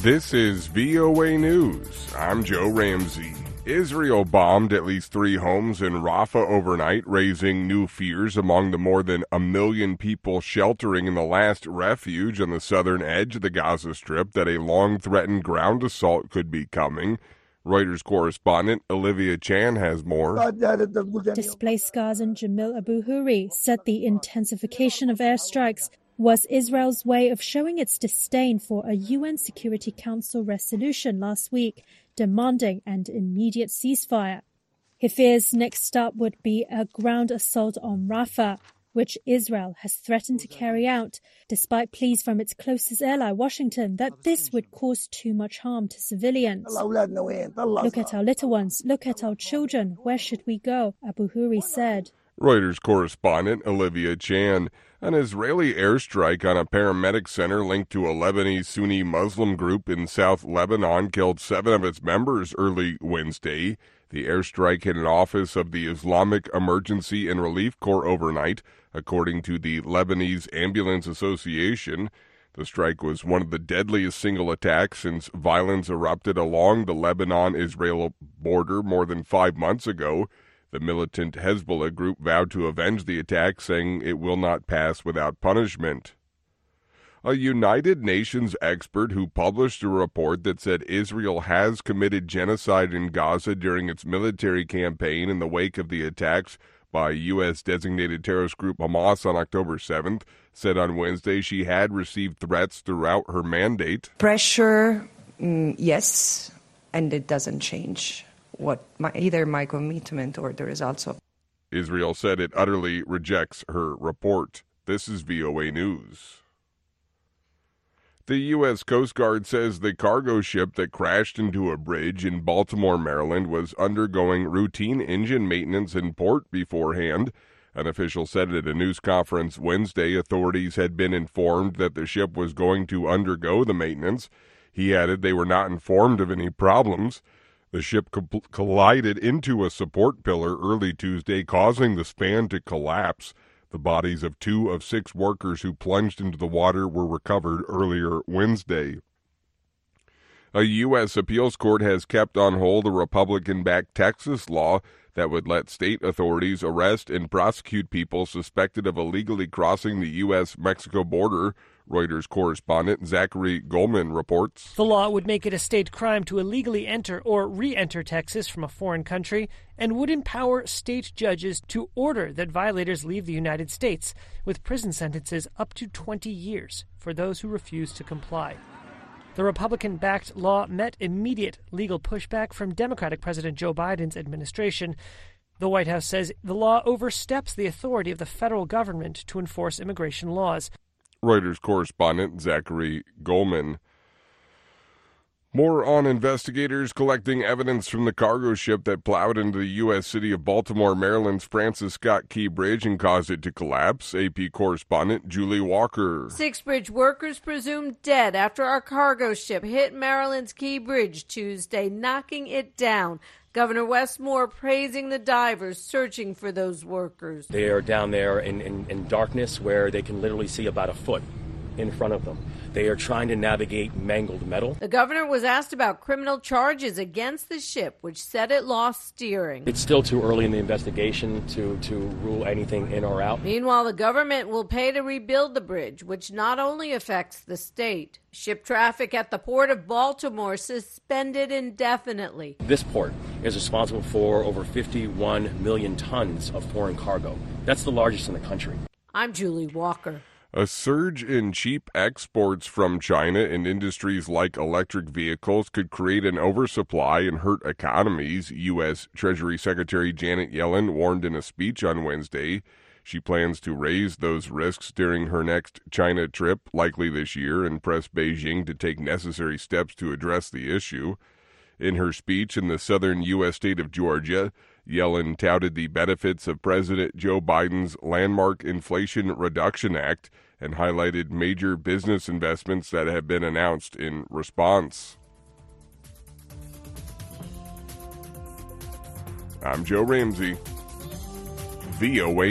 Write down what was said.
This is VOA News. I'm Joe Ramsey. Israel bombed at least 3 homes in Rafah overnight, raising new fears among the more than 1 million people sheltering in the last refuge on the southern edge of the Gaza Strip that a long-threatened ground assault could be coming. Reuters correspondent Olivia Chan has more. Displaced Gazan Jamil Abu Huri said the intensification of airstrikes was Israel's way of showing its disdain for a UN Security Council resolution last week demanding an immediate ceasefire. He fears next step would be a ground assault on Rafah, which Israel has threatened to carry out, despite pleas from its closest ally, Washington, that this would cause too much harm to civilians. Look at our little ones, look at our children, where should we go? Abu Huri said. Reuters correspondent Olivia Chan. An Israeli airstrike on a paramedic center linked to a Lebanese Sunni Muslim group in South Lebanon killed 7 of its members early Wednesday. The airstrike hit an office of the Islamic Emergency and Relief Corps overnight, according to the Lebanese Ambulance Association. The strike was one of the deadliest single attacks since violence erupted along the Lebanon-Israel border more than 5 months ago. The militant Hezbollah group vowed to avenge the attack, saying it will not pass without punishment. A United Nations expert who published a report that said Israel has committed genocide in Gaza during its military campaign in the wake of the attacks by U.S.-designated terrorist group Hamas on October 7th, said on Wednesday she had received threats throughout her mandate. Pressure, yes, and it doesn't change either my commitment or the results of. Israel said it utterly rejects her report. This is VOA News. The U.S. Coast Guard says the cargo ship that crashed into a bridge in Baltimore, Maryland, was undergoing routine engine maintenance in port beforehand. An official said at a news conference Wednesday authorities had been informed that the ship was going to undergo the maintenance. He added they were not informed of any problems. The ship collided into a support pillar early Tuesday, causing the span to collapse. The bodies of 2 of 6 workers who plunged into the water were recovered earlier Wednesday. A U.S. appeals court has kept on hold a Republican-backed Texas law that would let state authorities arrest and prosecute people suspected of illegally crossing the U.S.-Mexico border. Reuters correspondent Zachary Goldman reports. The law would make it a state crime to illegally enter or re-enter Texas from a foreign country and would empower state judges to order that violators leave the United States, with prison sentences up to 20 years for those who refuse to comply. The Republican-backed law met immediate legal pushback from Democratic President Joe Biden's administration. The White House says the law oversteps the authority of the federal government to enforce immigration laws. Reuters correspondent Zachary Goldman. More on investigators collecting evidence from the cargo ship that plowed into the U.S. city of Baltimore, Maryland's Francis Scott Key Bridge and caused it to collapse. AP correspondent Julie Walker. 6 bridge workers presumed dead after our cargo ship hit Maryland's Key Bridge Tuesday, knocking it down. Governor Wes Moore praising the divers searching for those workers. They are down there in darkness where they can literally see about a foot in front of them. They are trying to navigate mangled metal. The governor was asked about criminal charges against the ship, which said it lost steering. It's still too early in the investigation to rule anything in or out. Meanwhile, the government will pay to rebuild the bridge, which not only affects the state. Ship traffic at the port of Baltimore suspended indefinitely. This port is responsible for over 51 million tons of foreign cargo. That's the largest in the country. I'm Julie Walker. A surge in cheap exports from China in industries like electric vehicles could create an oversupply and hurt economies, U.S. Treasury Secretary Janet Yellen warned in a speech on Wednesday. She plans to raise those risks during her next China trip, likely this year, and press Beijing to take necessary steps to address the issue. In her speech in the southern U.S. state of Georgia, Yellen touted the benefits of President Joe Biden's landmark Inflation Reduction Act and highlighted major business investments that have been announced in response. I'm Joe Ramsey, VOA